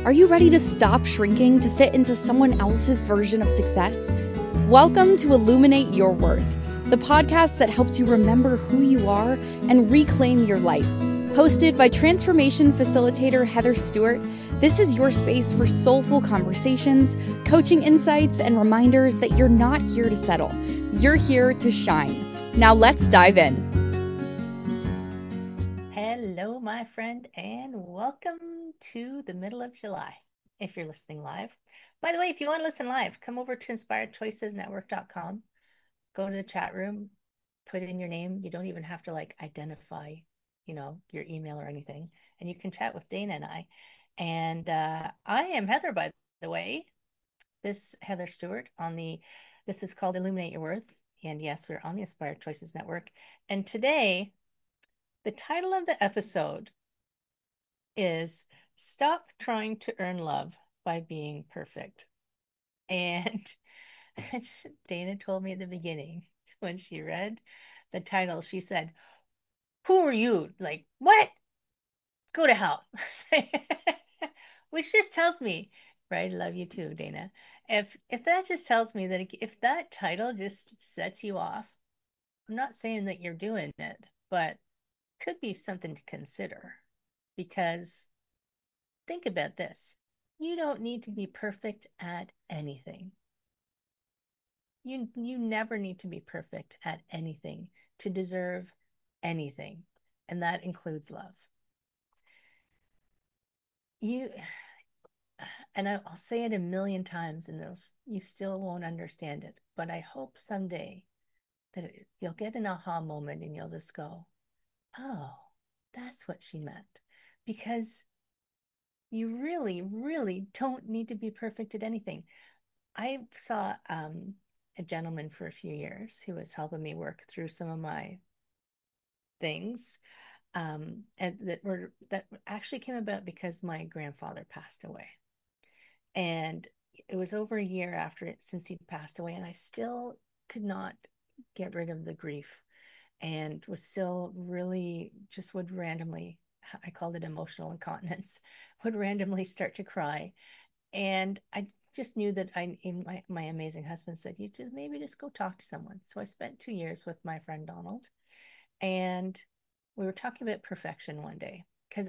Are you ready to stop shrinking to fit into someone else's version of success? Welcome to Illuminate Your Worth, the podcast that helps you remember who you are and reclaim your life. Hosted by transformation facilitator Heather Stewart, this is your space for soulful conversations, coaching insights, and reminders that you're not here to settle. You're here to shine. Now let's dive in. Hello, my friend, and welcome to the middle of July, if you're listening live. By the way, if you want to listen live, come over to inspiredchoicesnetwork.com, go to the chat room, put in your name. You don't even have to identify, your email or anything, and you can chat with Dana and I. And I am Heather, by the way. This Heather Stewart this is called Illuminate Your Worth. And yes, we're on the Inspired Choices Network. And today, the title of the episode is Stop Trying to Earn Love by Being Perfect. And Dana told me at the beginning when she read the title, she said, "Who are you? What? Go to hell." Which just tells me, right? I love you too, Dana. If that just tells me that if that title just sets you off, I'm not saying that you're doing it, but could be something to consider. Because think about this. You don't need to be perfect at anything. You never need to be perfect at anything to deserve anything, and that includes love. I'll say it a million times, and you still won't understand it, but I hope someday that you'll get an aha moment and you'll just go, "Oh, that's what she meant," because you really, really don't need to be perfect at anything. I saw a gentleman for a few years who was helping me work through some of my things, and that actually came about because my grandfather passed away, and it was over a year since he passed away, and I still could not get rid of the grief, and was still really just would randomly, I called it emotional incontinence, would randomly start to cry. And I just knew that my amazing husband said, "You just go talk to someone." So I spent 2 years with my friend Donald, and we were talking about perfection one day. Because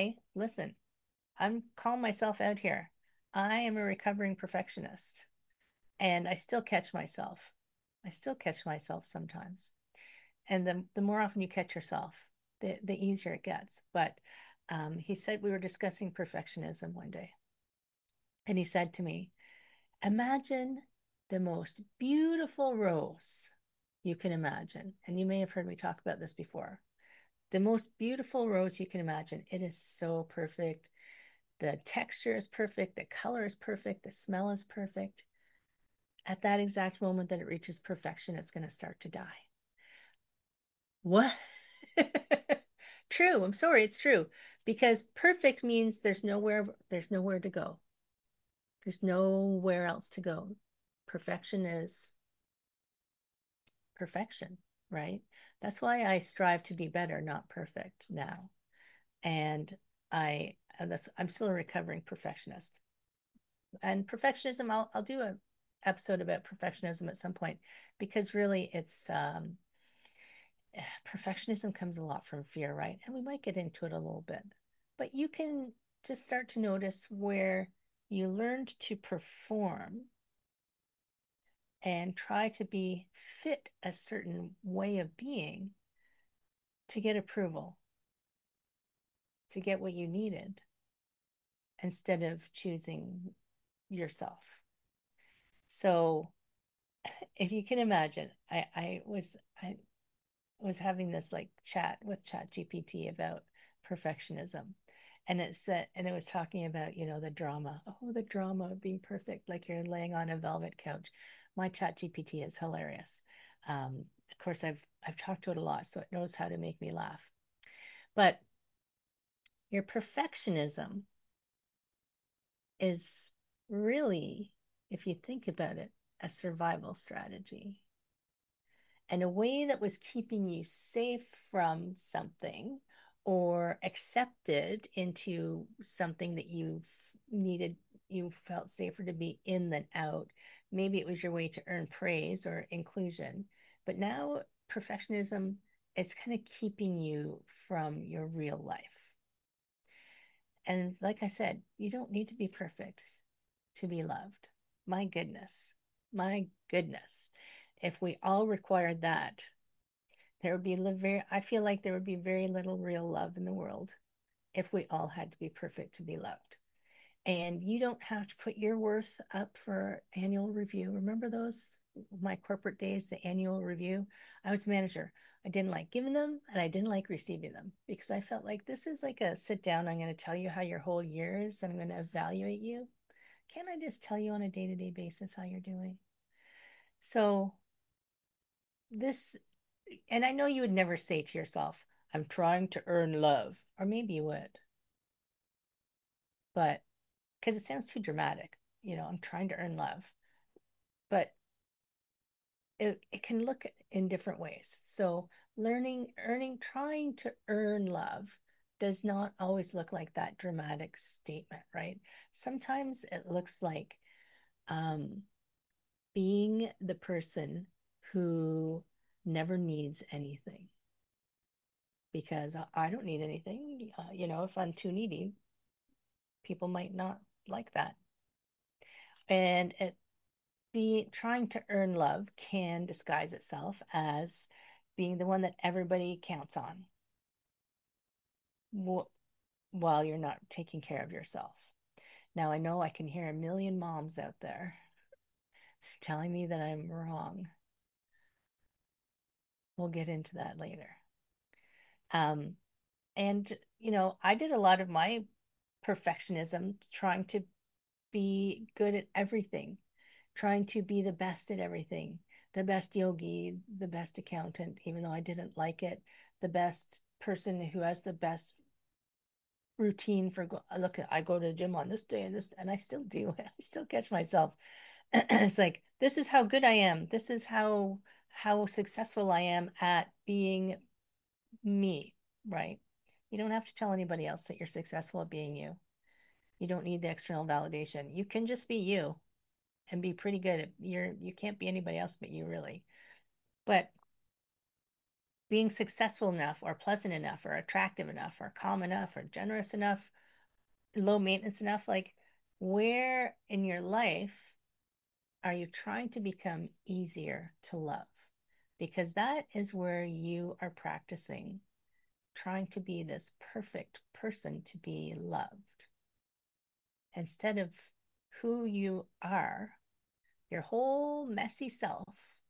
I'm calling myself out here. I am a recovering perfectionist, and I still catch myself. I still catch myself sometimes. And the more often you catch yourself, the easier it gets. But he said we were discussing perfectionism one day. And he said to me, "Imagine the most beautiful rose you can imagine." And you may have heard me talk about this before. The most beautiful rose you can imagine. It is so perfect. The texture is perfect. The color is perfect. The smell is perfect. At that exact moment that it reaches perfection, it's going to start to die. What? True. I'm sorry. It's true. Because perfect means there's nowhere to go. There's nowhere else to go. Perfection is perfection, right? That's why I strive to be better, not perfect now. And I'm still a recovering perfectionist. And perfectionism, I'll do an episode about perfectionism at some point, because really it's perfectionism comes a lot from fear, right? And we might get into it a little bit. But you can just start to notice where you learned to perform and try to be fit a certain way of being to get approval, to get what you needed, instead of choosing yourself. So if you can imagine, I was having this chat with ChatGPT about perfectionism. And it was talking about, the drama. Oh, the drama of being perfect, like you're laying on a velvet couch. My ChatGPT is hilarious. Of course, I've talked to it a lot, so it knows how to make me laugh. But your perfectionism is really, if you think about it, a survival strategy, and a way that was keeping you safe from something or accepted into something that you needed, you felt safer to be in than out. Maybe it was your way to earn praise or inclusion. But now perfectionism is kind of keeping you from your real life. And like I said, you don't need to be perfect to be loved. My goodness. My goodness. If we all required that, there would be very, I feel like there would be very little real love in the world if we all had to be perfect to be loved. And you don't have to put your worth up for annual review. Remember those, my corporate days, the annual review? I was a manager. I didn't like giving them and I didn't like receiving them because I felt like this is like a sit down. I'm going to tell you how your whole year is. I'm going to evaluate you. Can't I just tell you on a day-to-day basis how you're doing? So this, and I know you would never say to yourself, I'm trying to earn love, or maybe you would, but because it sounds too dramatic, I'm trying to earn love, but it can look in different ways. So trying to earn love does not always look like that dramatic statement, right? Sometimes it looks like um, being the person who never needs anything because I don't need anything. If I'm too needy, people might not like that. And trying to earn love can disguise itself as being the one that everybody counts on while you're not taking care of yourself. Now, I know I can hear a million moms out there telling me that I'm wrong. We'll get into that later. Um, and, I did a lot of my perfectionism trying to be good at everything, trying to be the best at everything, the best yogi, the best accountant, even though I didn't like it, the best person who has the best routine for look, I go to the gym on this day and this, and I still do. I still catch myself. It's like, this is how good I am. This is how successful I am at being me, right? You don't have to tell anybody else that you're successful at being you. You don't need the external validation. You can just be you and be pretty good at you can't be anybody else but you really. But being successful enough or pleasant enough or attractive enough or calm enough or generous enough, low maintenance enough, like where in your life are you trying to become easier to love? Because that is where you are practicing trying to be this perfect person to be loved instead of who you are, your whole messy self.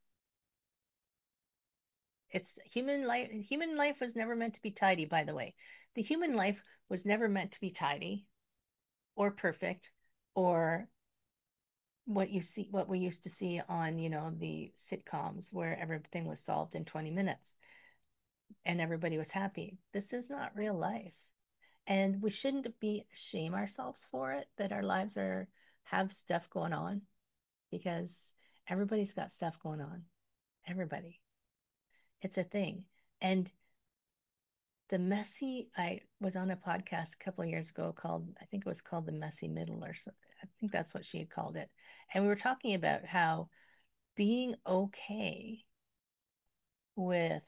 It's human life. Human life was never meant to be tidy, by the way. The human life was never meant to be tidy or perfect or what we used to see on, the sitcoms where everything was solved in 20 minutes and everybody was happy. This is not real life. And we shouldn't be shame ourselves for it that our lives have stuff going on because everybody's got stuff going on. Everybody. It's a thing. And I was on a podcast a couple of years ago called, I think it was called The Messy Middle or something. I think that's what she had called it. And we were talking about how being okay with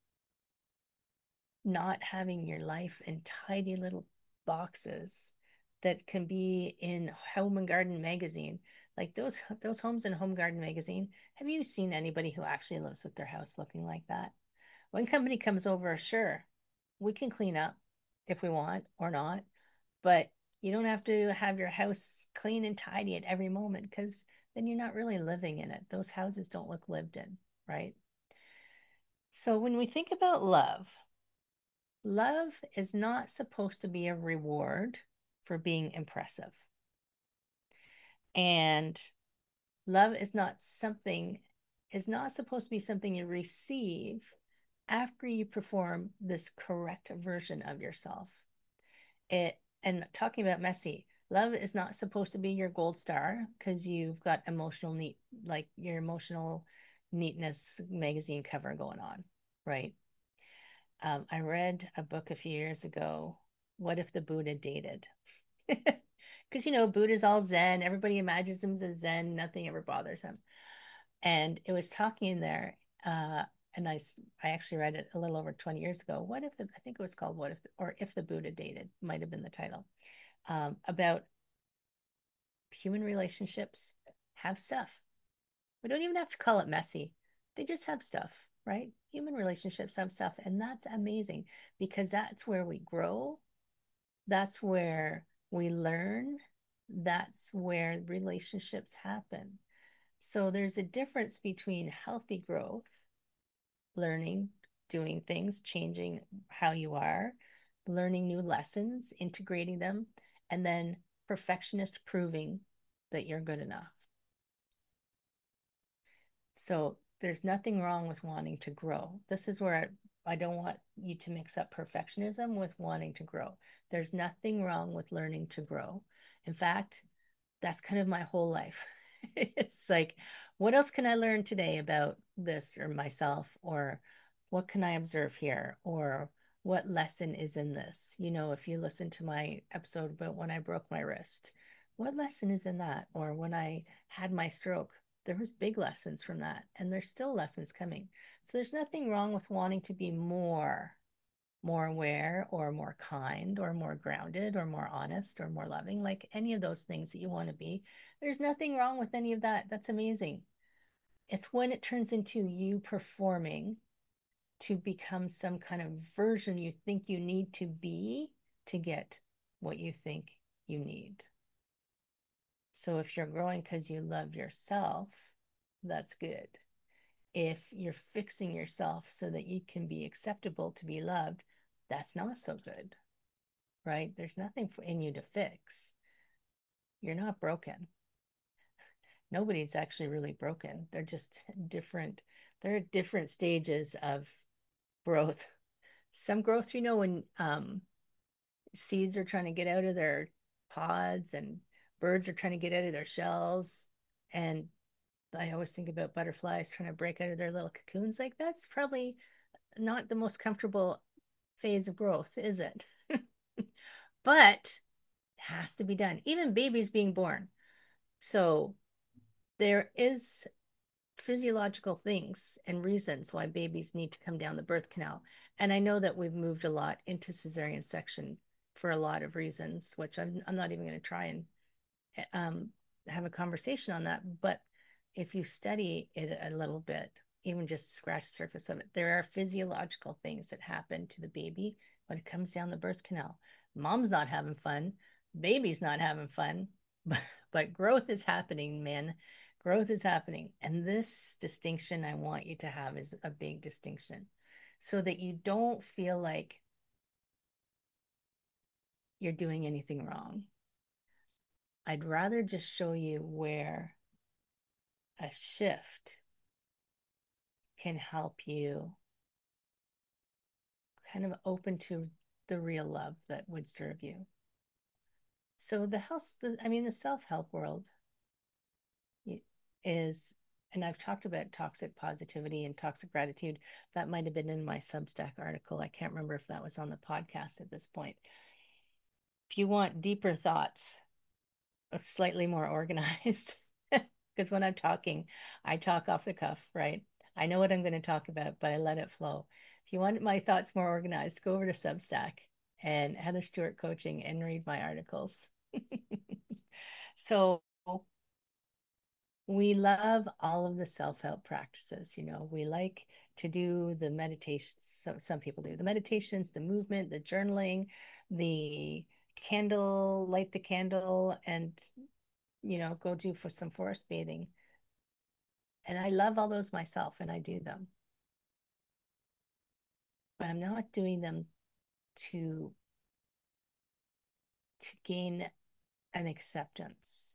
not having your life in tidy little boxes that can be in Home and Garden magazine, like those Homes and Home Garden magazine. Have you seen anybody who actually lives with their house looking like that? When company comes over, sure, we can clean up if we want or not, but you don't have to have your house clean and tidy at every moment because then you're not really living in it. Those houses don't look lived in, right? So when we think about love is not supposed to be a reward for being impressive. And love is not supposed to be something you receive after you perform this correct version of yourself. And talking about messy, love is not supposed to be your gold star because you've got like your emotional neatness magazine cover going on, right? I read a book a few years ago, What If the Buddha Dated? Because, you know, Buddha's all Zen. Everybody imagines him as Zen. Nothing ever bothers him. And it was talking in there, and I actually read it a little over 20 years ago. I think it was called What If, or If the Buddha Dated, might have been the title, about human relationships have stuff. We don't even have to call it messy. They just have stuff, right? Human relationships have stuff. And that's amazing because that's where we grow. That's where we learn. That's where relationships happen. So there's a difference between healthy growth, learning, doing things, changing how you are, learning new lessons, integrating them, and then perfectionist proving that you're good enough. So there's nothing wrong with wanting to grow. This is where I don't want you to mix up perfectionism with wanting to grow. There's nothing wrong with learning to grow. In fact, that's kind of my whole life. It's like, what else can I learn today about this or myself? Or what can I observe here? Or what lesson is in this? You know, if you listen to my episode about when I broke my wrist, what lesson is in that? Or when I had my stroke, there was big lessons from that, and there's still lessons coming. So there's nothing wrong with wanting to be more aware or more kind or more grounded or more honest or more loving, like any of those things that you want to be. There's nothing wrong with any of that. That's amazing. It's when it turns into you performing to become some kind of version you think you need to be to get what you think you need. So if you're growing because you love yourself, that's good. If you're fixing yourself so that you can be acceptable to be loved, that's not so good, right? There's nothing in you to fix. You're not broken. Nobody's actually really broken. They're just different. They're at different stages of growth. Some growth, you know, when seeds are trying to get out of their pods and birds are trying to get out of their shells. And I always think about butterflies trying to break out of their little cocoons. Like that's probably not the most comfortable phase of growth, is it? But it has to be done. Even babies being born. So there is physiological things and reasons why babies need to come down the birth canal. And I know that we've moved a lot into cesarean section for a lot of reasons, which I'm not even going to try and um, have a conversation on that. But if you study it a little bit, even just scratch the surface of it, there are physiological things that happen to the baby when it comes down the birth canal. Mom's not having fun, baby's not having fun, but growth is happening, men. Growth is happening. And this distinction I want you to have is a big distinction so that you don't feel like you're doing anything wrong. I'd rather just show you where a shift can help you kind of open to the real love that would serve you. So the self-help world is, and I've talked about toxic positivity and toxic gratitude. That might have been in my Substack article. I can't remember if that was on the podcast at this point. If you want deeper thoughts, slightly more organized, because when I'm talking, I talk off the cuff, right? I know what I'm going to talk about, but I let it flow. If you want my thoughts more organized, go over to Substack and Heather Stewart Coaching and read my articles. So we love all of the self-help practices. You know, we like to do the meditations. Some people do the meditations, the movement, the journaling, the candle, light the candle, and go do for some forest bathing. And I love all those myself and I do them. But I'm not doing them to gain an acceptance.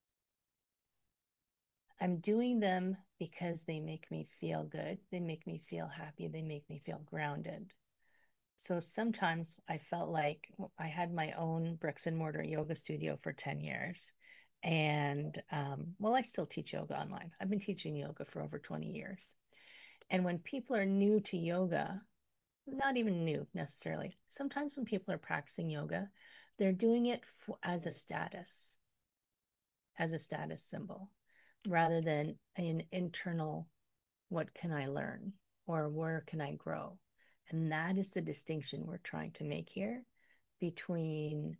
I'm doing them because they make me feel good. They make me feel happy. They make me feel grounded. So sometimes I felt like I had my own bricks and mortar yoga studio for 10 years. And I still teach yoga online. I've been teaching yoga for over 20 years. And when people are new to yoga, not even new necessarily, sometimes when people are practicing yoga, They're doing it as a status symbol, rather than an internal, what can I learn or where can I grow? And that is the distinction we're trying to make here between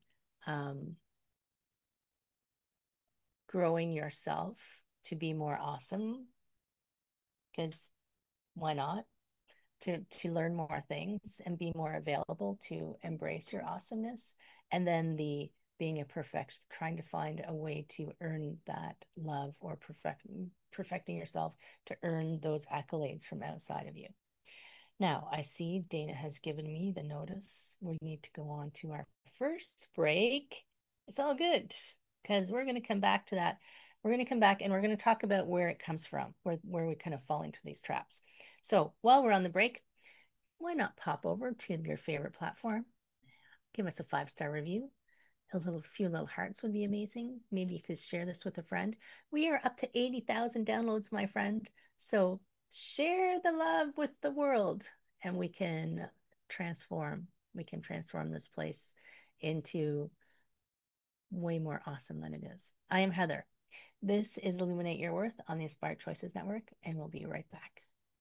growing yourself to be more awesome, because why not? To learn more things and be more available to embrace your awesomeness. And then the being a perfect, trying to find a way to earn that love, or perfecting yourself to earn those accolades from outside of you. Now, I see Dana has given me the notice. We need to go on to our first break. It's all good, because we're going to come back to that. We're going to come back and we're going to talk about where it comes from, where we kind of fall into these traps. So while we're on the break, why not pop over to your favorite platform? Give us a 5-star review. A few little hearts would be amazing. Maybe you could share this with a friend. We are up to 80,000 downloads, my friend. So share the love with the world, and we can transform. We can transform this place into way more awesome than it is. I am Heather. This is Illuminate Your Worth on the Inspired Choices Network, and we'll be right back.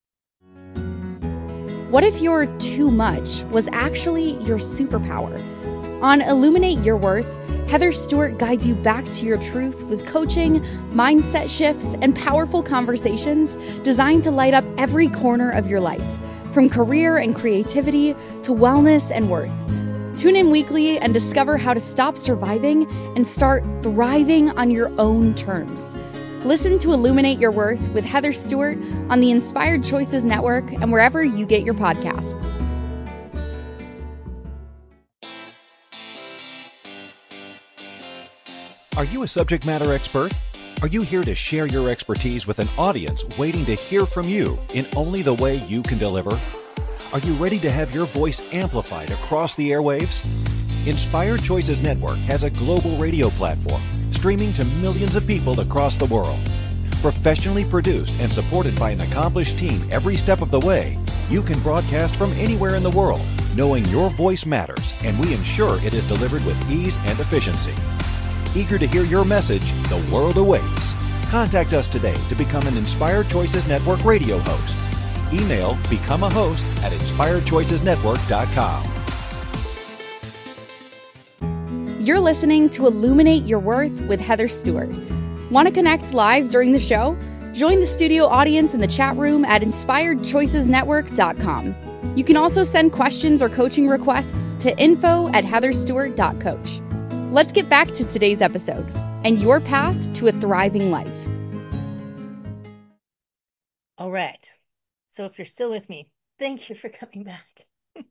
What if your too much was actually your superpower? On Illuminate Your Worth, Heather Stewart guides you back to your truth with coaching, mindset shifts, and powerful conversations designed to light up every corner of your life, from career and creativity to wellness and worth. Tune in weekly and discover how to stop surviving and start thriving on your own terms. Listen to Illuminate Your Worth with Heather Stewart on the Inspired Choices Network and wherever you get your podcasts. Are you a subject matter expert? Are you here to share your expertise with an audience waiting to hear from you in only the way you can deliver? Are you ready to have your voice amplified across the airwaves? Inspired Choices Network has a global radio platform streaming to millions of people across the world. Professionally produced and supported by an accomplished team every step of the way, you can broadcast from anywhere in the world, knowing your voice matters, and we ensure it is delivered with ease and efficiency. Eager to hear your message, the world awaits. Contact us today to become an Inspired Choices Network radio host. Email become a host at inspiredchoicesnetwork.com. You're listening to Illuminate Your Worth with Heather Stewart. Want to connect live during the show? Join the studio audience in the chat room at inspiredchoicesnetwork.com. You can also send questions or coaching requests to info@heatherstewart.coach. Let's get back to today's episode and your path to a thriving life. All right. So if you're still with me, thank you for coming back.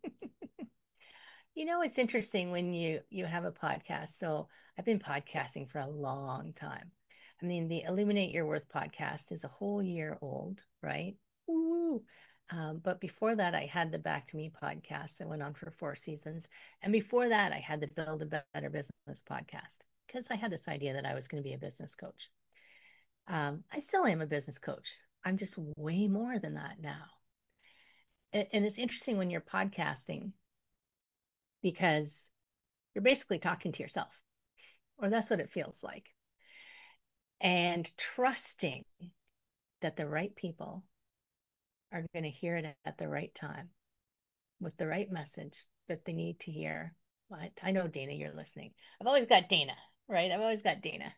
You know, it's interesting when you have a podcast. So I've been podcasting for a long time. I mean, the Illuminate Your Worth podcast is a whole year old, right? Woo! But before that, I had the Back to Me podcast that went on for 4 seasons. And before that, I had the Build a Better Business podcast, because I had this idea that I was going to be a business coach. I still am a business coach. I'm just way more than that now. And it's interesting when you're podcasting, because you're basically talking to yourself, or that's what it feels like. And trusting that the right people are going to hear it at the right time with the right message that they need to hear. I know, Dana, you're listening. I've always got Dana, right? I've always got Dana.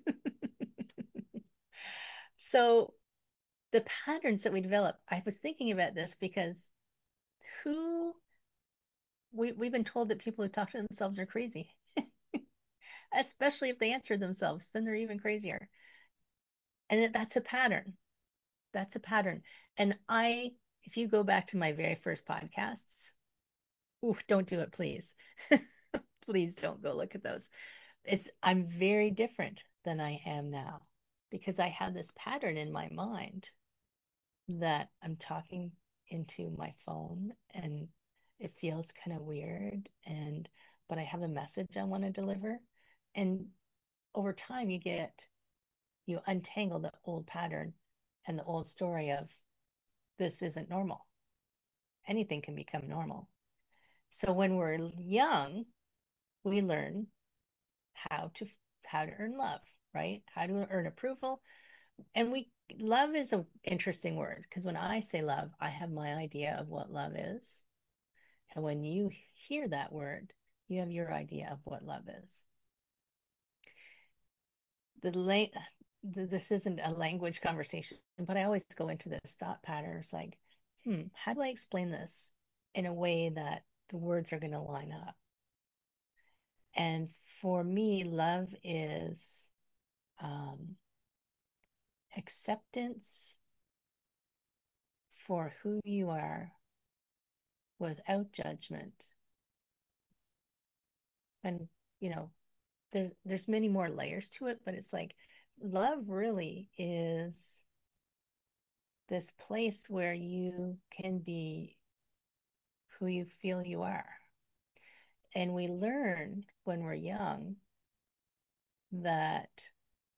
So the patterns that we develop, I was thinking about this because we've been told that people who talk to themselves are crazy, especially if they answer themselves, then they're even crazier. And that's a pattern. That's a pattern. And if you go back to my very first podcasts, don't do it, please. Please don't go look at those. I'm very different than I am now, because I had this pattern in my mind that I'm talking into my phone and it feels kind of weird, but I have a message I want to deliver. And over time you untangle the old pattern and the old story of this isn't normal. Anything can become normal. So when we're young, we learn how to how to earn love, right? How to earn approval. And we love is an interesting word because when I say love, I have my idea of what love is. And when you hear that word, you have your idea of what love is. This isn't a language conversation, but I always go into this thought pattern. It's like, how do I explain this in a way that the words are going to line up? And for me, love is um, acceptance for who you are without judgment. And, you know, there's many more layers to it, but it's like love really is this place where you can be who you feel you are. And we learn when we're young that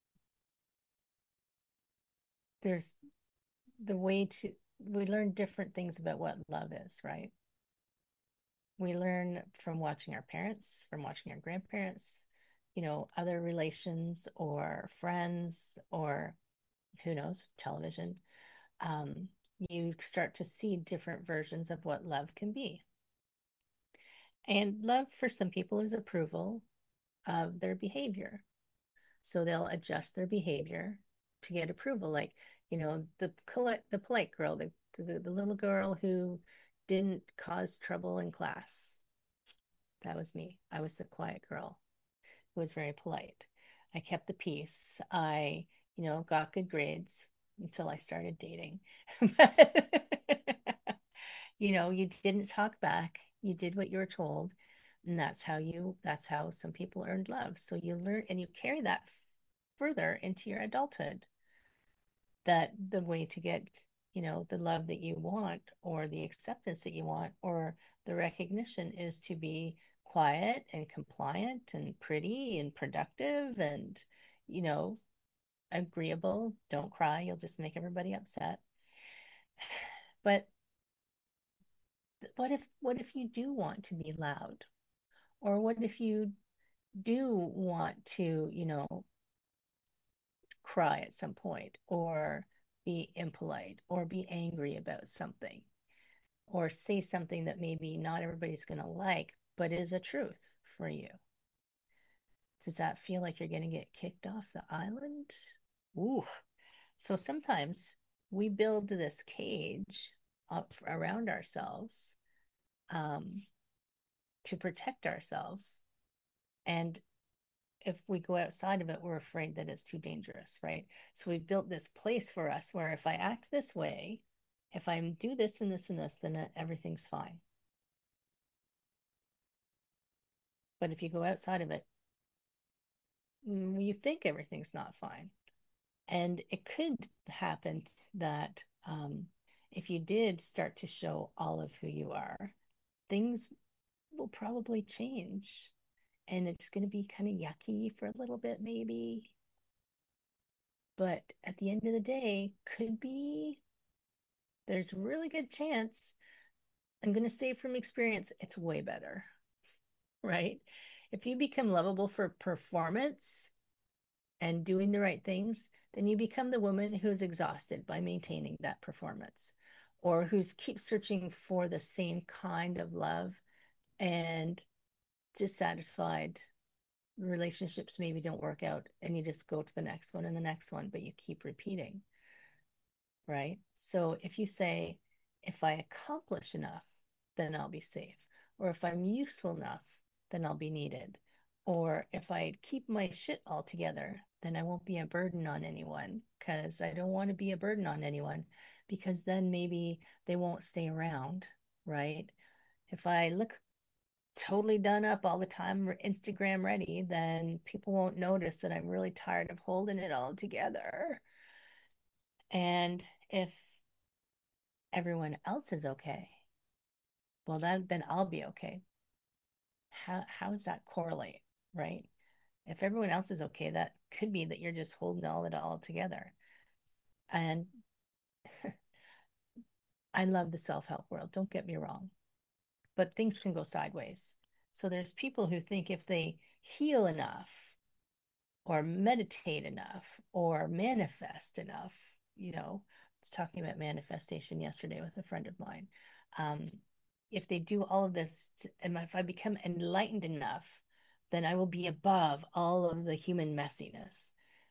there's the way to, we learn different things about what love is, right? We learn from watching our parents, from watching our grandparents, other relations or friends or who knows, television. Um, you start to see different versions of what love can be. And love for some people is approval of their behavior. So they'll adjust their behavior to get approval. Like, the polite girl, the little girl who didn't cause trouble in class. That was me. I was the quiet girl who was very polite. I kept the peace. I, got good grades until I started dating. You didn't talk back. You did what you were told. And that's how some people earned love. So you learn and you carry that further into your adulthood, that the way to get, the love that you want or the acceptance that you want or the recognition is to be quiet and compliant and pretty and productive and, you know, agreeable. Don't cry, you'll just make everybody upset. But what if you do want to be loud? Or what if you do want to, cry at some point or be impolite or be angry about something or say something that maybe not everybody's going to like, but is a truth for you? Does that feel like you're going to get kicked off the island? Ooh. So sometimes we build this cage up around ourselves um, to protect ourselves. And if we go outside of it, we're afraid that it's too dangerous, right? So we've built this place for us where if I act this way, if I do this and this and this, then everything's fine. But if you go outside of it, you think everything's not fine. And it could happen that if you did start to show all of who you are, things will probably change. And it's going to be kind of yucky for a little bit, maybe. But at the end of the day, there's a really good chance, I'm going to say from experience, it's way better, right? If you become lovable for performance and doing the right things, then you become the woman who's exhausted by maintaining that performance or who's keeps searching for the same kind of love and dissatisfied relationships maybe don't work out and you just go to the next one and the next one, but you keep repeating, right? So if you say, if I accomplish enough, then I'll be safe. Or if I'm useful enough, then I'll be needed. Or if I keep my shit all together, then I won't be a burden on anyone because I don't want to be a burden on anyone because then maybe they won't stay around, right? If I look totally done up all the time, Instagram ready, then people won't notice that I'm really tired of holding it all together. And if everyone else is okay, well then I'll be okay. How does that correlate, right? If everyone else is okay, that could be that you're just holding it all together. And I love the self-help world, don't get me wrong, but things can go sideways. So there's people who think if they heal enough or meditate enough or manifest enough, I was talking about manifestation yesterday with a friend of mine. Um, if they do all of this, and if I become enlightened enough, then I will be above all of the human messiness.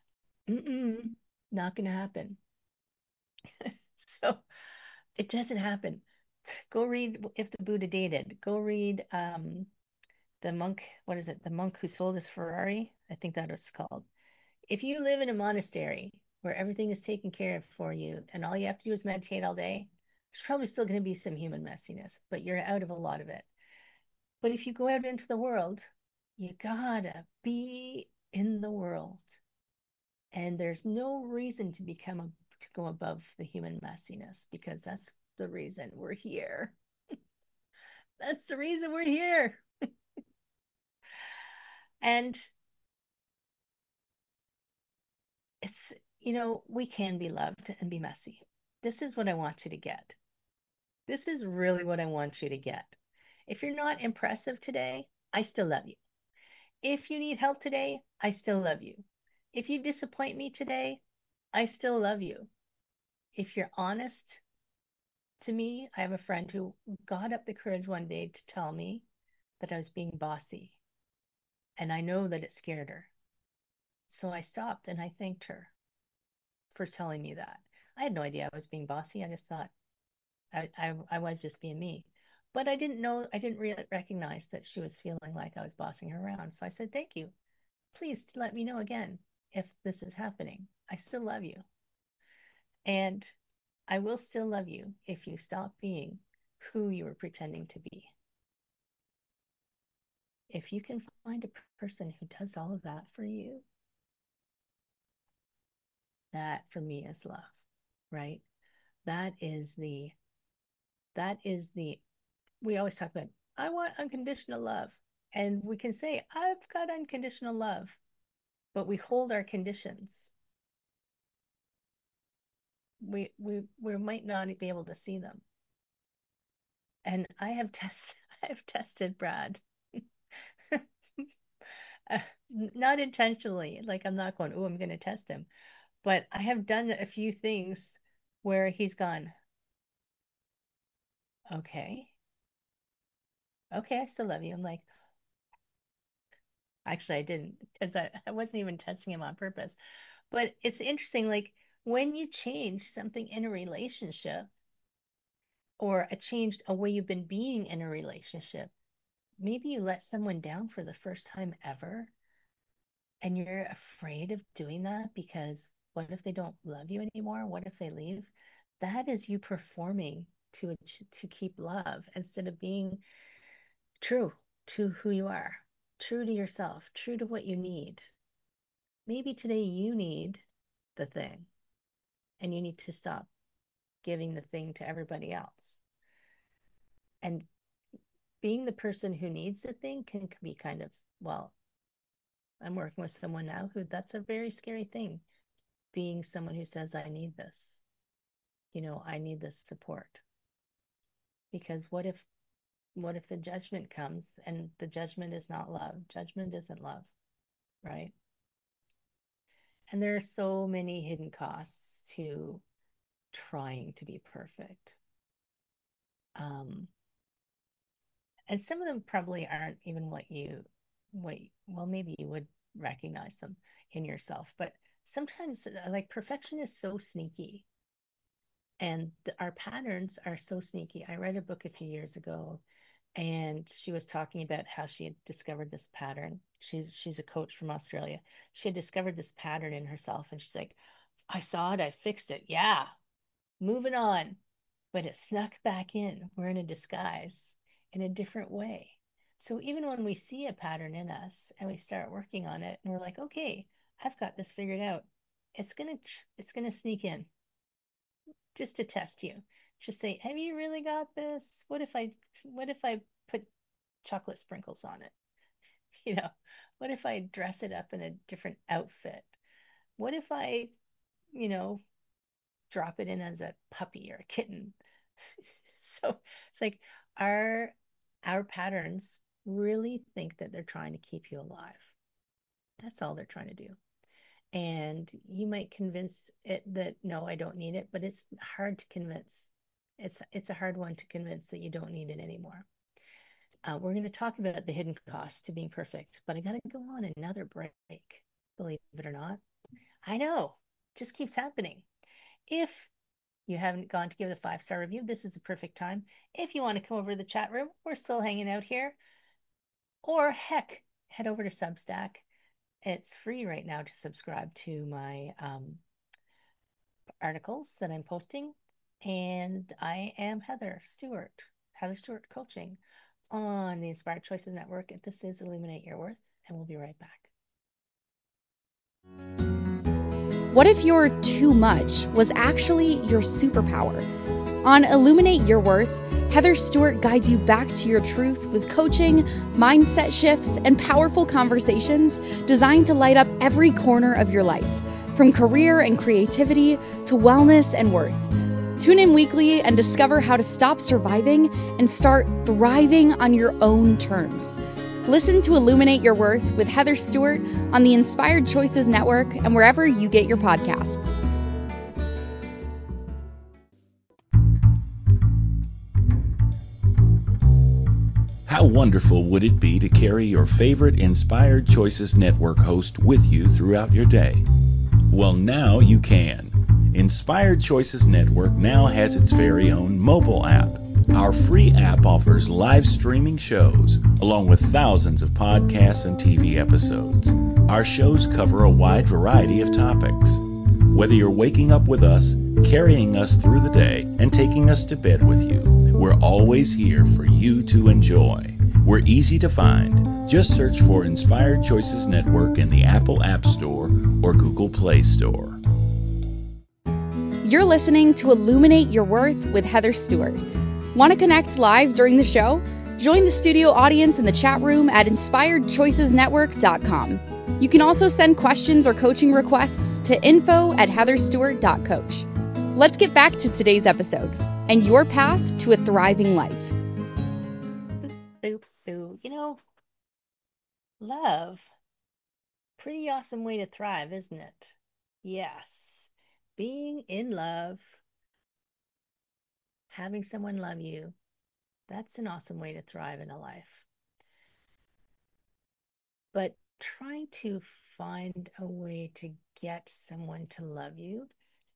Not going to happen. So it doesn't happen. Go read If the Buddha Dated. Go read the monk, what is it? The monk who sold his Ferrari. I think that was called. If you live in a monastery where everything is taken care of for you and all you have to do is meditate all day, there's probably still going to be some human messiness, but you're out of a lot of it. But if you go out into the world, you gotta be in the world. And there's no reason to go above the human messiness because that's the reason we're here. That's the reason we're here. And it's, we can be loved and be messy. This is what I want you to get. This is really what I want you to get. If you're not impressive today, I still love you. If you need help today, I still love you. If you disappoint me today, I still love you. If you're honest to me, I have a friend who got up the courage one day to tell me that I was being bossy. And I know that it scared her. So I stopped and I thanked her for telling me that. I had no idea I was being bossy. I just thought I was just being me. But I didn't really recognize that she was feeling like I was bossing her around. So I said, thank you. Please let me know again if this is happening. I still love you. And I will still love you if you stop being who you were pretending to be. If you can find a person who does all of that for you, that for me is love, right? That is the, we always talk about, I want unconditional love. And we can say, I've got unconditional love, but we hold our conditions. We might not be able to see them. And I have tested Brad. Not intentionally. Like I'm not going, oh, I'm going to test him. But I have done a few things where he's gone, okay, okay, I still love you. I'm like, actually, I didn't because I wasn't even testing him on purpose. But it's interesting, like when you change something in a relationship or a way you've been being in a relationship, maybe you let someone down for the first time ever and you're afraid of doing that because what if they don't love you anymore? What if they leave? That is you performing to keep love instead of being true to who you are, true to yourself, true to what you need. Maybe today you need the thing and you need to stop giving the thing to everybody else. And being the person who needs the thing can be kind of, well, I'm working with someone now who that's a very scary thing, being someone who says, I need this. I need this support. Because what if the judgment comes and the judgment is not love? Judgment isn't love, right? And there are so many hidden costs to trying to be perfect. And some of them probably aren't even well, maybe you would recognize them in yourself, but sometimes like perfection is so sneaky and our patterns are so sneaky. I read a book a few years ago and she was talking about how she had discovered this pattern. She's a coach from Australia. She had discovered this pattern in herself and she's like, I saw it, I fixed it. Yeah, moving on. But it snuck back in. We're in a disguise in a different way. So even when we see a pattern in us and we start working on it and we're like, okay, I've got this figured out. It's gonna sneak in just to test you. Just say, have you really got this? What if I put chocolate sprinkles on it? You know, what if I dress it up in a different outfit? What if I, you know, drop it in as a puppy or a kitten? So it's like our our patterns really think that they're trying to keep you alive. That's all they're trying to do. And you might convince it that, no, I don't need it, but it's hard to convince. It's a hard one to convince that you don't need it anymore. We're going to talk about the hidden cost to being perfect, but I got to go on another break, believe it or not. I know, just keeps happening. If you haven't gone to give the 5-star review, this is the perfect time. If you want to come over to the chat room, we're still hanging out here. Or heck, head over to Substack. It's free right now to subscribe to my articles that I'm posting. And I am Heather Stewart Coaching on the Inspired Choices Network. And this is Illuminate Your Worth, and we'll be right back. What if your too much was actually your superpower? On Illuminate Your Worth, Heather Stewart guides you back to your truth with coaching, mindset shifts, and powerful conversations designed to light up every corner of your life, from career and creativity to wellness and worth. Tune in weekly and discover how to stop surviving and start thriving on your own terms. Listen to Illuminate Your Worth with Heather Stewart on the Inspired Choices Network and wherever you get your podcasts. How wonderful would it be to carry your favorite Inspired Choices Network host with you throughout your day? Well, now you can. Inspired Choices Network now has its very own mobile app. Our free app offers live streaming shows, along with thousands of podcasts and TV episodes. Our shows cover a wide variety of topics. Whether you're waking up with us, carrying us through the day, and taking us to bed with you, we're always here for you to enjoy. We're easy to find. Just search for Inspired Choices Network in the Apple App Store or Google Play Store. You're listening to Illuminate Your Worth with Heather Stewart. Want to connect live during the show? Join the studio audience in the chat room at inspiredchoicesnetwork.com. You can also send questions or coaching requests to info@heatherstewart.coach. Let's get back to today's episode and your path to a thriving life. Boop, boop. Love. Pretty awesome way to thrive, isn't it? Yes. Being in love, having someone love you, that's an awesome way to thrive in a life. But trying to find a way to get someone to love you,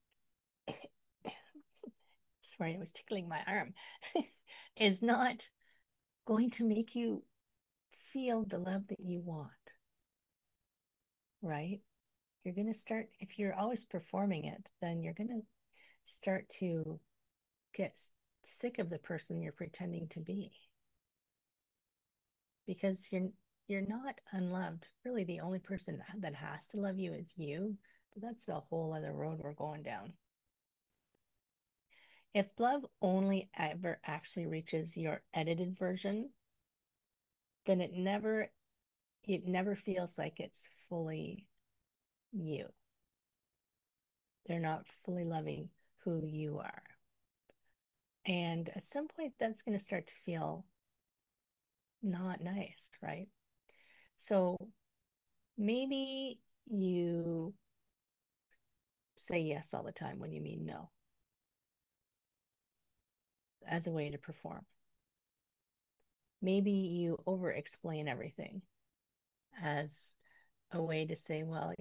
sorry, I was tickling my arm, is not going to make you feel the love that you want, right? You're going to start, if you're always performing it, then you're going to start to get sick of the person you're pretending to be, because you're not unloved. Really, the only person that has to love you is you. But that's a whole other road we're going down. If love only ever actually reaches your edited version, then it never feels like it's fully you. They're not fully loving who you are. And at some point, that's going to start to feel not nice, right? So maybe you say yes all the time when you mean no as a way to perform. Maybe you over explain everything as a way to say, well,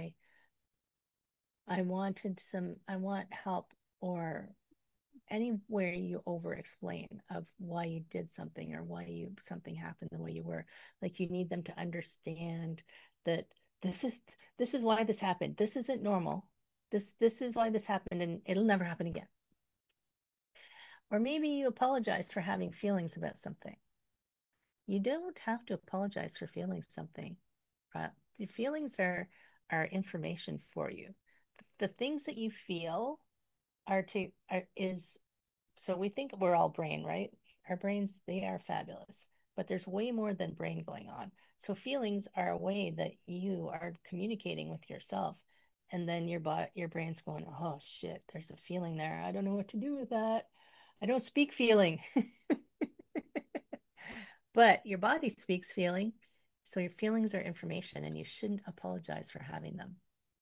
I want help, or anywhere you over explain of why you did something or why something happened the way you were. Like, you need them to understand that this is why this happened. This isn't normal. This is why this happened, and it'll never happen again. Or maybe you apologize for having feelings about something. You don't have to apologize for feeling something. The feelings are information for you. The things that you feel is, so we think we're all brain, right? Our brains, they are fabulous, but there's way more than brain going on. So feelings are a way that you are communicating with yourself, and then your brain's going, oh shit, there's a feeling there. I don't know what to do with that. I don't speak feeling. But your body speaks feeling, so your feelings are information and you shouldn't apologize for having them.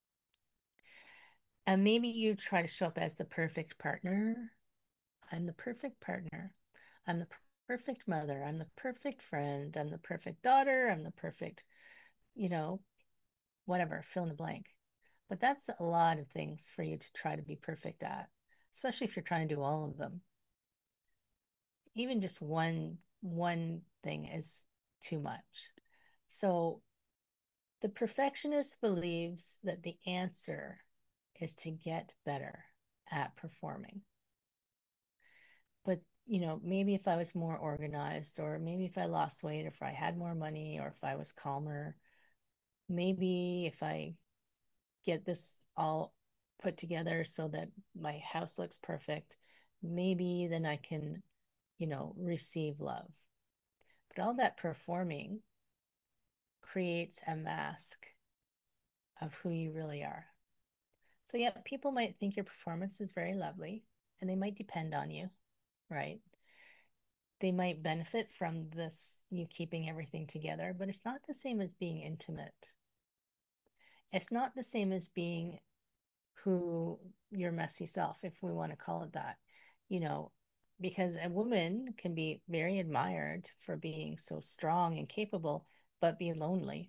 And maybe you try to show up as the perfect partner. I'm the perfect partner. I'm the perfect mother. I'm the perfect friend. I'm the perfect daughter. I'm the perfect, you know, whatever, fill in the blank. But that's a lot of things for you to try to be perfect at, especially if you're trying to do all of them. Even just one thing is too much. So the perfectionist believes that the answer is to get better at performing. But, maybe if I was more organized, or maybe if I lost weight, or if I had more money, or if I was calmer, maybe if I get this all put together so that my house looks perfect, maybe then I can, receive love. But all that performing creates a mask of who you really are. So, yeah, people might think your performance is very lovely and they might depend on you, right? They might benefit from this, you keeping everything together, but it's not the same as being intimate. It's not the same as being who your messy self, if we want to call it that, you know, because a woman can be very admired for being so strong and capable, but be lonely.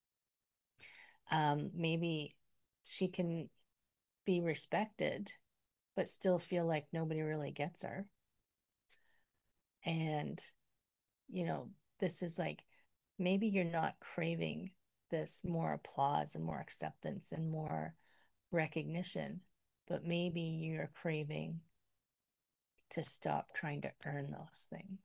Maybe she can be respected, but still feel like nobody really gets her. And, you know, this is like maybe you're not craving this more applause and more acceptance and more recognition, but maybe you're craving to stop trying to earn those things.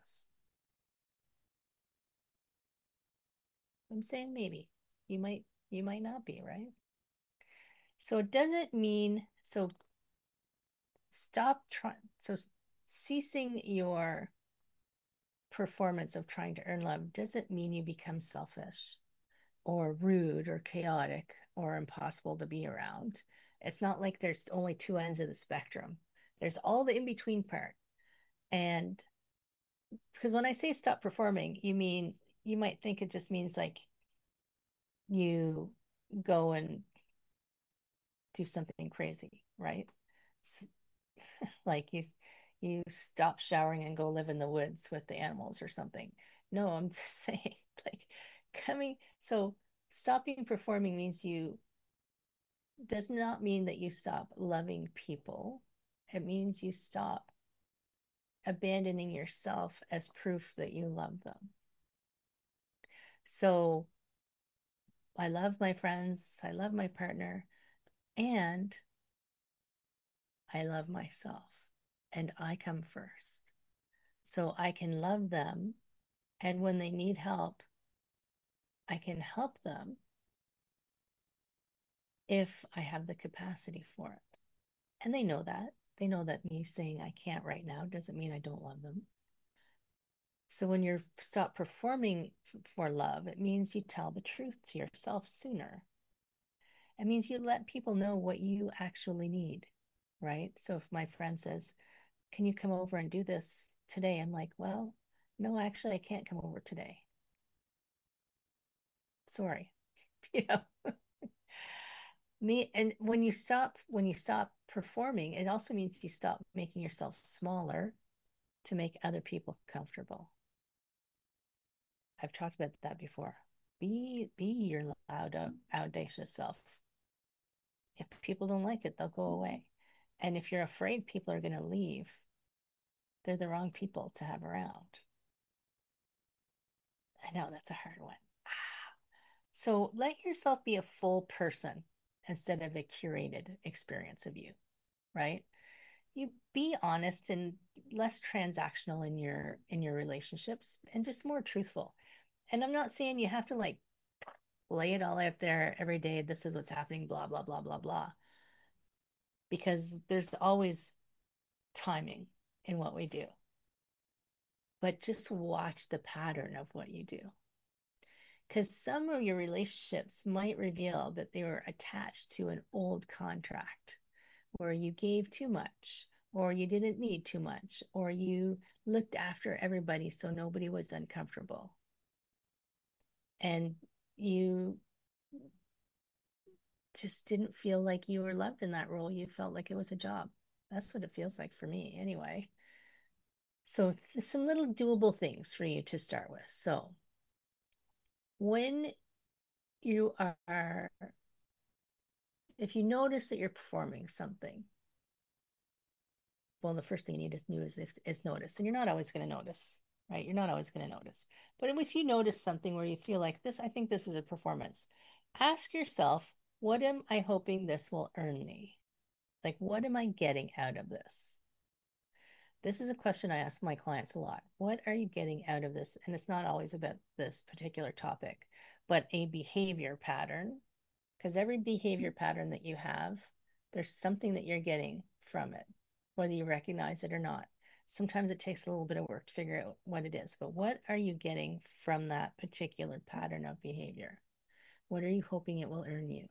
I'm saying maybe. You might not be, right? So it doesn't mean so stop trying so ceasing your performance of trying to earn love doesn't mean you become selfish or rude or chaotic or impossible to be around. It's not like there's only two ends of the spectrum. There's all the in between part. And because when I say stop performing, you might think it just means like you go and do something crazy, right? Like you stop showering and go live in the woods with the animals or something. No, I'm just saying like coming so stopping performing means you does not mean that you stop loving people. It means you stop abandoning yourself as proof that you love them. So I love my friends, I love my partner, and I love myself. And I come first. So I can love them. And when they need help, I can help them if I have the capacity for it. And they know that. They know that me saying I can't right now doesn't mean I don't love them. So when you stop performing for love, it means you tell the truth to yourself sooner. It means you let people know what you actually need, right? So if my friend says, "Can you come over and do this today?" I'm like, "Well, no, actually, I can't come over today. Sorry." You know, me and when you stop performing, it also means you stop making yourself smaller to make other people comfortable. I've talked about that before. Be your loud, audacious self. If people don't like it, they'll go away. And if you're afraid people are going to leave, they're the wrong people to have around. I know that's a hard one. So let yourself be a full person instead of a curated experience of you, right? You be honest and less transactional in your relationships and just more truthful. And I'm not saying you have to like lay it all out there every day. This is what's happening, blah, blah, blah, blah, blah. Because there's always timing in what we do. But just watch the pattern of what you do. Because some of your relationships might reveal that they were attached to an old contract where you gave too much or you didn't need too much, or you looked after everybody so nobody was uncomfortable. And you just didn't feel like you were loved in that role. You felt like it was a job. That's what it feels like for me anyway. So some little doable things for you to start with. So when you are, if you notice that you're performing something, well, the first thing you need to do is notice. And you're not always going to notice, right? You're not always going to notice. But if you notice something where you feel like this, I think this is a performance, ask yourself, what am I hoping this will earn me? Like, what am I getting out of this? This is a question I ask my clients a lot. What are you getting out of this? And it's not always about this particular topic, but a behavior pattern, because every behavior pattern that you have, there's something that you're getting from it, whether you recognize it or not. Sometimes it takes a little bit of work to figure out what it is, but what are you getting from that particular pattern of behavior? What are you hoping it will earn you?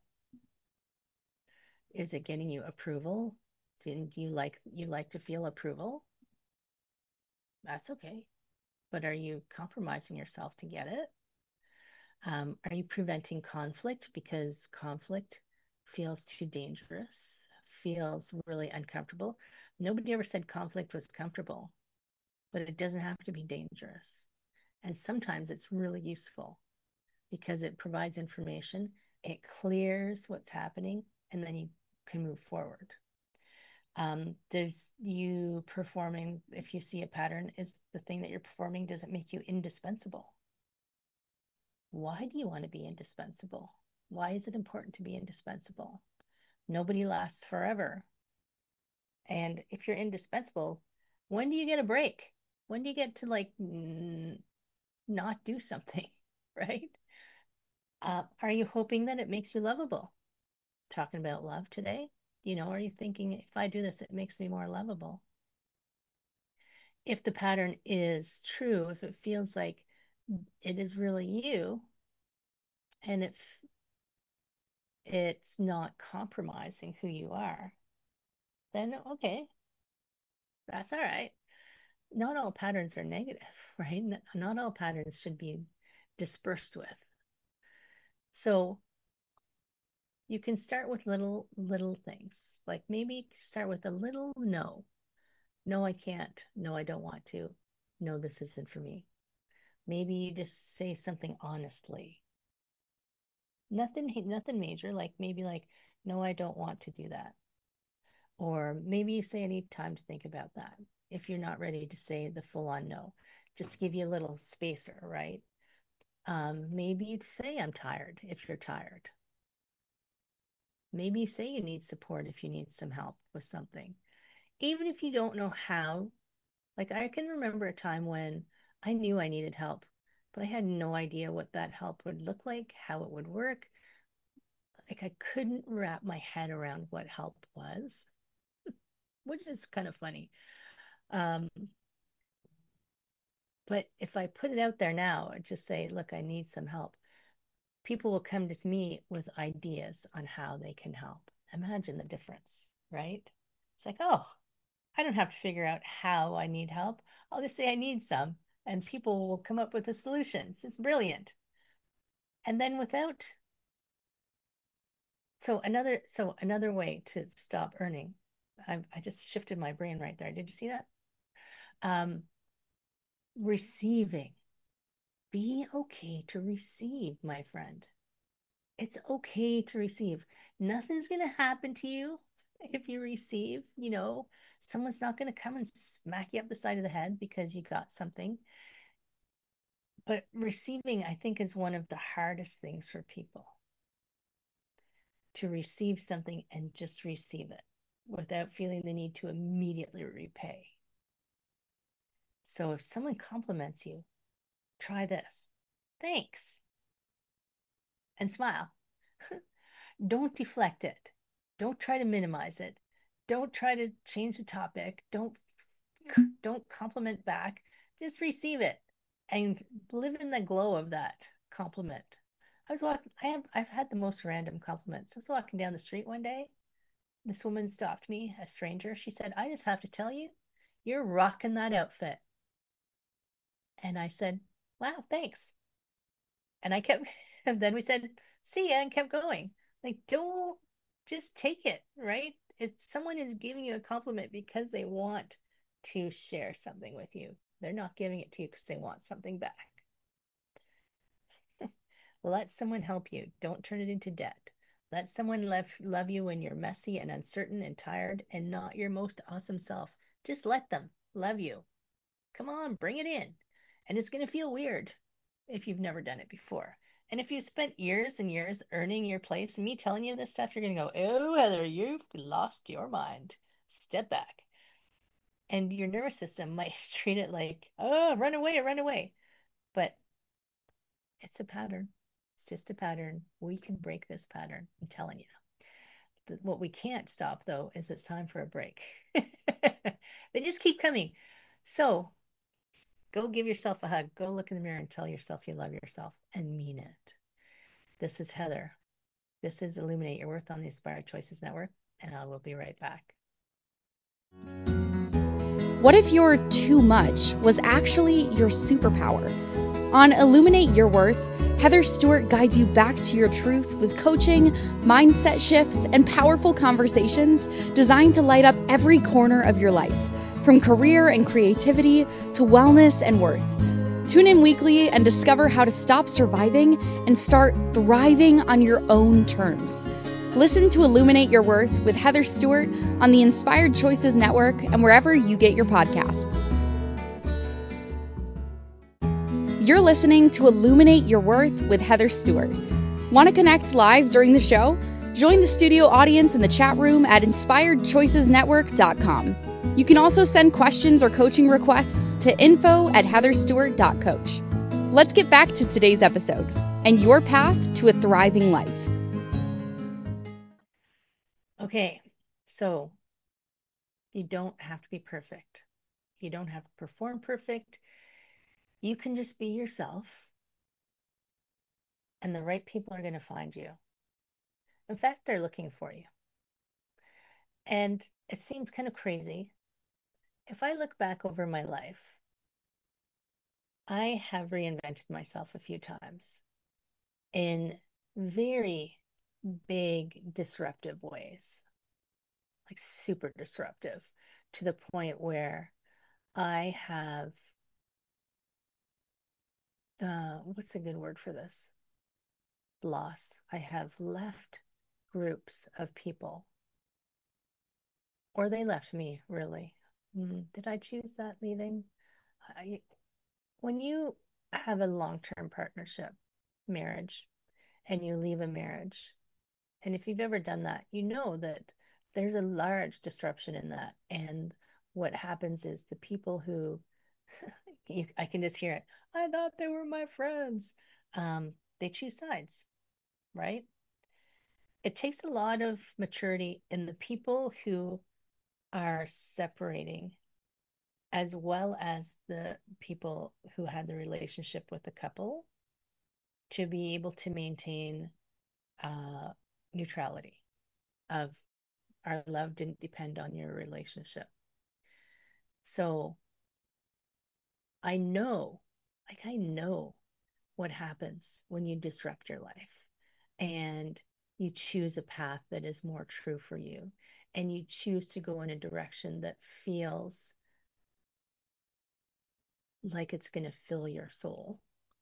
Is it getting you approval? Do you like to feel approval? That's okay. But are you compromising yourself to get it? Are you preventing conflict because conflict feels too dangerous, feels really uncomfortable? Nobody ever said conflict was comfortable, but it doesn't have to be dangerous. And sometimes it's really useful because it provides information, it clears what's happening, and then you can move forward. There's you performing, if you see a pattern, is the thing that you're performing, does it make you indispensable? Why do you want to be indispensable? Why is it important to be indispensable? Nobody lasts forever. And if you're indispensable, when do you get a break? When do you get to like not do something, right? Are you hoping that it makes you lovable? Talking about love today, are you thinking if I do this, it makes me more lovable? If the pattern is true, if it feels like it is really you, and if it's not compromising who you are, then okay, that's all right. Not all patterns are negative, right? Not all patterns should be dispersed with. So you can start with little things, like maybe start with a little no. No, I can't. No, I don't want to. No, this isn't for me. Maybe you just say something honestly. Nothing major, like maybe like, no, I don't want to do that. Or maybe you say I need time to think about that if you're not ready to say the full on no, just to give you a little spacer, right? Maybe you'd say I'm tired if you're tired. Maybe you say you need support if you need some help with something. Even if you don't know how, like I can remember a time when I knew I needed help, but I had no idea what that help would look like, how it would work. Like I couldn't wrap my head around what help was, which is kind of funny. Um, But if I put it out there now, I just say, look, I need some help. People will come to me with ideas on how they can help. Imagine the difference, right? It's like, oh, I don't have to figure out how I need help. I'll just say I need some, and people will come up with the solutions. It's brilliant. And then so another way to stop earning. I just shifted my brain right there. Did you see that? Um, Receiving. Be okay to receive, my friend. It's okay to receive. Nothing's going to happen to you if you receive. Someone's not going to come and smack you up the side of the head because you got something. But receiving, I think, is one of the hardest things for people, to receive something and just receive it without feeling the need to immediately repay. So if someone compliments you, try this. Thanks. And smile. Don't deflect it. Don't try to minimize it. Don't try to change the topic. Don't compliment back. Just receive it and live in the glow of that compliment. I was walking. I've had the most random compliments. I was walking down the street one day, this woman stopped me, a stranger. She said, I just have to tell you, you're rocking that outfit. And I said, wow, thanks. And I kept, and then we said, see ya, and kept going. Like, don't just take it, right? It's someone is giving you a compliment because they want to share something with you. They're not giving it to you because they want something back. Let someone help you. Don't turn it into debt. Let someone love you when you're messy and uncertain and tired and not your most awesome self. Just let them love you. Come on, bring it in. And it's going to feel weird if you've never done it before. And if you spent years and years earning your place, and me telling you this stuff, you're going to go, oh, Heather, you've lost your mind. Step back. And your nervous system might treat it like, oh, run away, run away. But it's a pattern. It's just a pattern. We can break this pattern. I'm telling you. What we can't stop, though, is it's time for a break. They just keep coming. So go give yourself a hug. Go look in the mirror and tell yourself you love yourself and mean it. This is Heather. This is Illuminate Your Worth on the Inspired Choices Network, and I will be right back. What if your too much was actually your superpower? On Illuminate Your Worth, Heather Stewart guides you back to your truth with coaching, mindset shifts, and powerful conversations designed to light up every corner of your life, from career and creativity to wellness and worth. Tune in weekly and discover how to stop surviving and start thriving on your own terms. Listen to Illuminate Your Worth with Heather Stewart on the Inspired Choices Network and wherever you get your podcasts. You're listening to Illuminate Your Worth with Heather Stewart. Want to connect live during the show? Join the studio audience in the chat room at inspiredchoicesnetwork.com. You can also send questions or coaching requests to info@heatherstewart.coach. Let's get back to today's episode and your path to a thriving life. Okay, so you don't have to be perfect. You don't have to perform perfect. You can just be yourself, and the right people are going to find you. In fact, they're looking for you. And it seems kind of crazy. If I look back over my life, I have reinvented myself a few times in very big, disruptive ways, like super disruptive, to the point where I have, what's a good word for this? Loss. I have left groups of people, or they left me, really. Did I choose that leaving? When you have a long-term partnership, marriage, and you leave a marriage, and if you've ever done that, you know that there's a large disruption in that. And what happens is the people who, I can just hear it, I thought they were my friends. They choose sides, right? It takes a lot of maturity in the people who are separating, as well as the people who had the relationship with the couple, to be able to maintain neutrality of our love didn't depend on your relationship. So I know, I know what happens when you disrupt your life and you choose a path that is more true for you, and you choose to go in a direction that feels like it's going to fill your soul.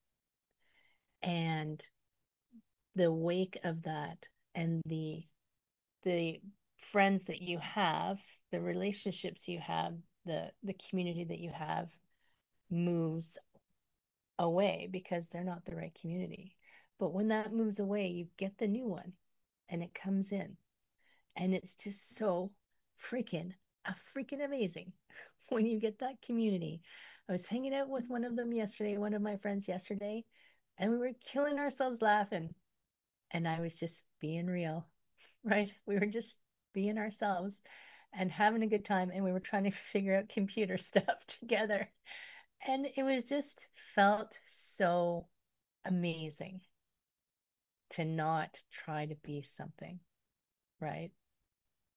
And the wake of that, and the friends that you have, the relationships you have, the community that you have moves away because they're not the right community. But when that moves away, you get the new one, and it comes in. And it's just so freaking amazing when you get that community. I was hanging out with one of my friends yesterday, and we were killing ourselves laughing. And I was just being real, right? We were just being ourselves and having a good time. And we were trying to figure out computer stuff together. And it was just felt so amazing to not try to be something, right?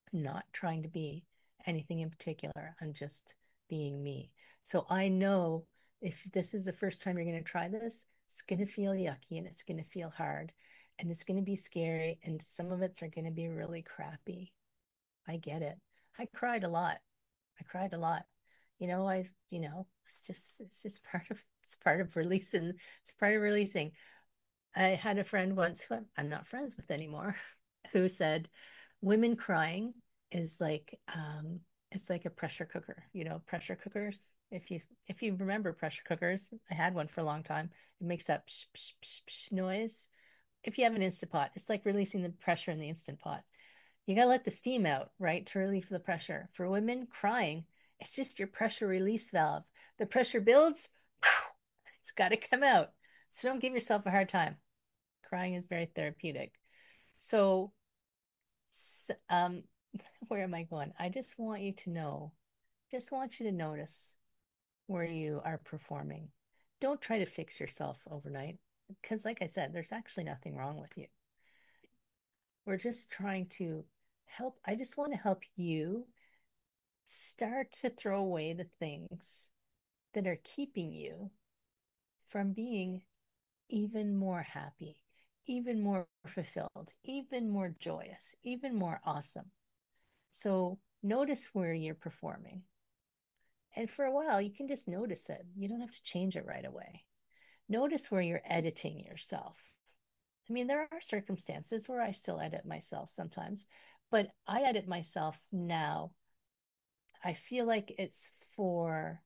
I'm not trying to be anything in particular. I'm just being me. So I know if this is the first time you're going to try this, it's going to feel yucky and it's going to feel hard and it's going to be scary and some of it's are going to be really crappy. I get it. I cried a lot. I cried a lot. It's just part of releasing. It's part of releasing. I had a friend once who I'm not friends with anymore, who said women crying is like it's like a pressure cooker. Pressure cookers. If you remember pressure cookers, I had one for a long time. It makes that psh, psh, psh, psh noise. If you have an Instant Pot, it's like releasing the pressure in the Instant Pot. You gotta let the steam out, right, to relieve the pressure. For women, crying, it's just your pressure release valve. The pressure builds, it's got to come out. So don't give yourself a hard time. Crying is very therapeutic. So, um, where am I going? I just want you to know, just want you to notice where you are performing. Don't try to fix yourself overnight because, like I said, there's actually nothing wrong with you. We're just trying to help. I just want to help you start to throw away the things that are keeping you from being even more happy, even more fulfilled, even more joyous, even more awesome. So notice where you're performing. And for a while, you can just notice it. You don't have to change it right away. Notice where you're editing yourself. I mean, there are circumstances where I still edit myself sometimes, but I edit myself now. I feel like it's for,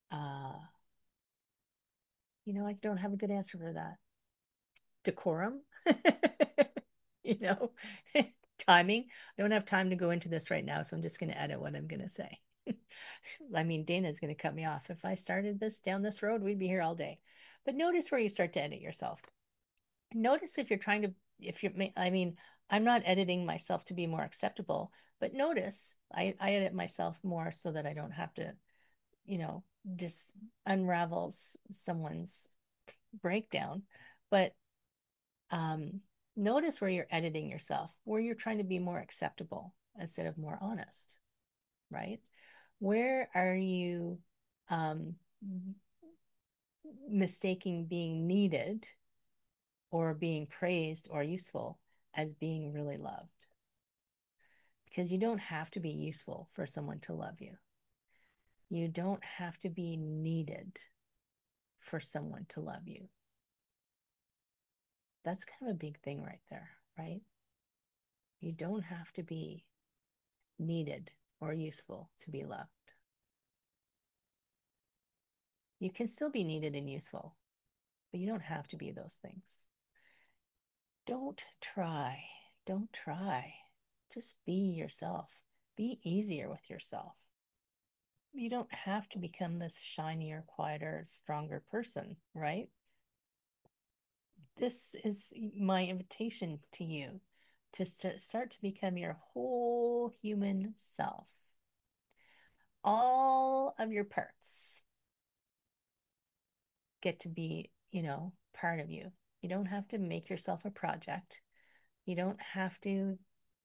I don't have a good answer for that. Decorum, you know, timing. I don't have time to go into this right now, so I'm just going to edit what I'm going to say. I mean, Dana's going to cut me off. If I started this down this road, we'd be here all day. But notice where you start to edit yourself. Notice if you're trying to, I mean, I'm not editing myself to be more acceptable, but notice I edit myself more so that I don't have to, just unravel someone's breakdown. But notice where you're editing yourself, where you're trying to be more acceptable instead of more honest, right? Where are you mistaking being needed or being praised or useful as being really loved? Because you don't have to be useful for someone to love you. You don't have to be needed for someone to love you. That's kind of a big thing right there, right? You don't have to be needed or useful to be loved. You can still be needed and useful, but you don't have to be those things. Don't try. Don't try. Just be yourself. Be easier with yourself. You don't have to become this shinier, quieter, stronger person, right? This is my invitation to you to start to become your whole human self. All of your parts get to be, part of you. You don't have to make yourself a project. You don't have to,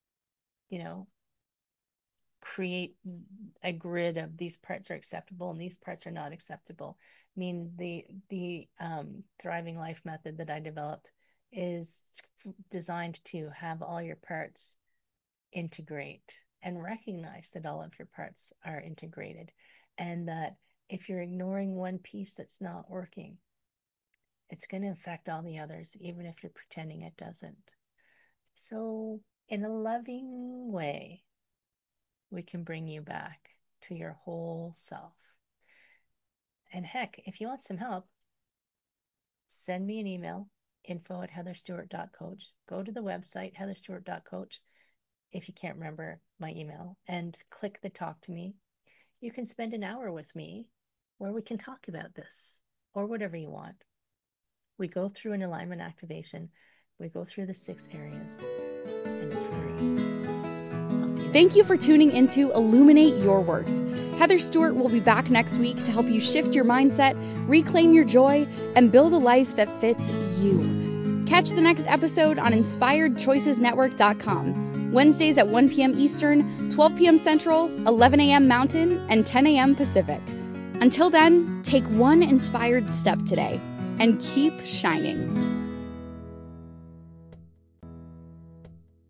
create a grid of these parts are acceptable and these parts are not acceptable. I mean, the Thriving Life method that I developed is designed to have all your parts integrate and recognize that all of your parts are integrated, and that if you're ignoring one piece that's not working, it's going to affect all the others, even if you're pretending it doesn't. So, in a loving way, we can bring you back to your whole self. And heck, if you want some help, send me an email, info@heatherstewart.coach. Go to the website, heatherstewart.coach, if you can't remember my email, and click the talk to me. You can spend an hour with me where we can talk about this or whatever you want. We go through an alignment activation. We go through the 6 areas, and it's free. I'll see you. Thank you for tuning into Illuminate Your Worth. Heather Stewart will be back next week to help you shift your mindset, reclaim your joy, and build a life that fits you. Catch the next episode on InspiredChoicesNetwork.com. Wednesdays at 1 p.m. Eastern, 12 p.m. Central, 11 a.m. Mountain, and 10 a.m. Pacific. Until then, take one inspired step today and keep shining.